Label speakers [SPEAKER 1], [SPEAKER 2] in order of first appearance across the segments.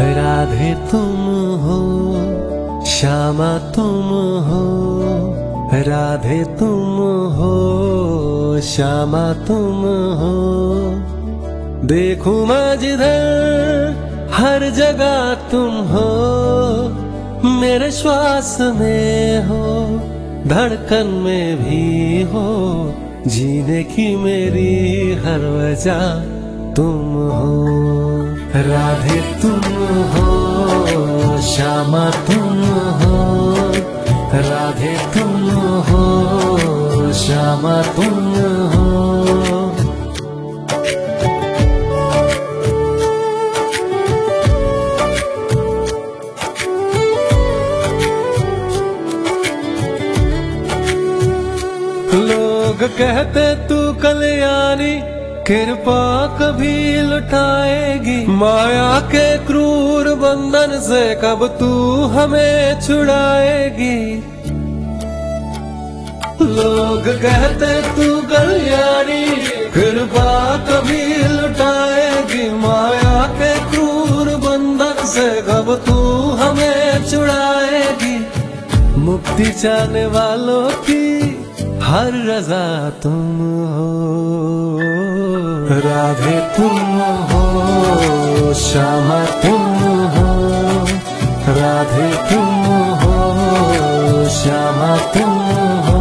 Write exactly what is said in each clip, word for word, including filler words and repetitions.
[SPEAKER 1] राधे तुम हो, श्यामा तुम हो, राधे तुम हो, श्यामा तुम हो। देखूं मैं जिधर हर जगह तुम हो, मेरे श्वास में हो, धड़कन में भी हो, जीने की मेरी हर वजह तुम हो। राधे तुम हो, श्यामा तुम हो, राधे तुम हो, श्यामा तुम हो। लोग कहते तू कल्याणी, कृपा कभी लुटाएगी, माया के क्रूर बंधन से कब तू हमें छुड़ाएगी। लोग कहते तू कल्याणी, कृपा कभी लुटाएगी, माया के क्रूर बंधन से कब तू हमें छुड़ाएगी। मुक्ति चाहने वालों की हर रजा तुम हो। राधे तुम हो, श्यामा तुम हो, राधे तुम हो, श्यामा तुम हो।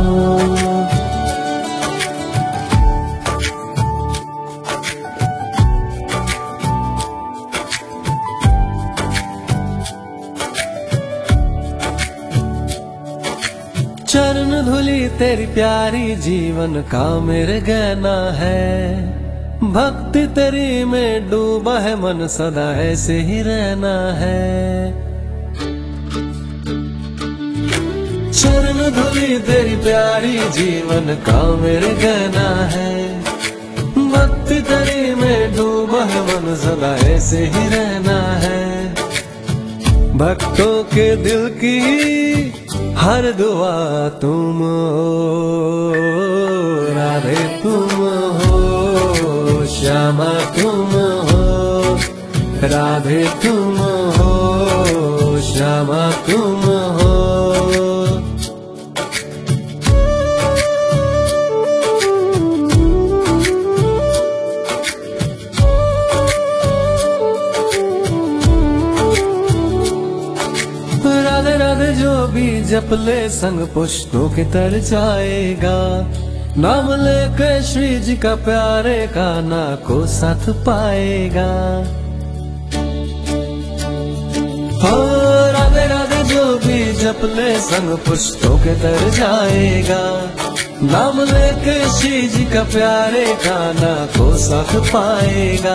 [SPEAKER 1] चरण धुली तेरी प्यारी जीवन का मेरे गहना है, भक्ति तेरी में डूबा है मन सदा ऐसे ही रहना है। चरण धुली तेरी प्यारी जीवन का मेरे गहना है, भक्ति तेरी में डूबा है मन सदा ऐसे ही रहना है। भक्तों के दिल की हर दुआ तुम हो। राधे तुम हो, श्यामा तुम हो, राधे तुम हो, श्यामा तुम हो। राधे राधे जो भी जपले संग पुष्पों के तर जाएगा, नाम लेके श्री जी का प्यारे का ना को साथ पाएगा। हो राधे राधे जो भी जपले संग पुष्पों के तर जाएगा, नाम लेके श्री जी का प्यारे का ना को साथ पाएगा।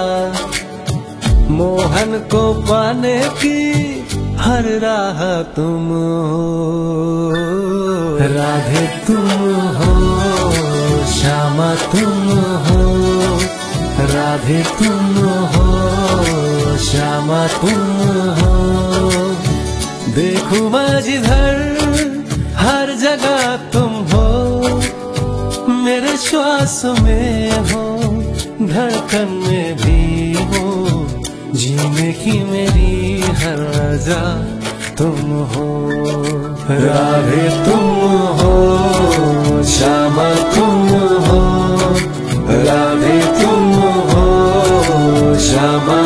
[SPEAKER 1] मोहन को पाने की हर राह तुम हो। राधे तुम हो, श्यामा तुम हो, राधे तुम हो, श्यामा तुम हो। देखूं मैं जिधर हर जगह तुम हो, मेरे श्वास में हो, धड़कन में भी हो, जीने की मेरी हर वजह तुम हो। राधे तुम हो, श्यामा तुम हो, राधे तुम हो, श्यामा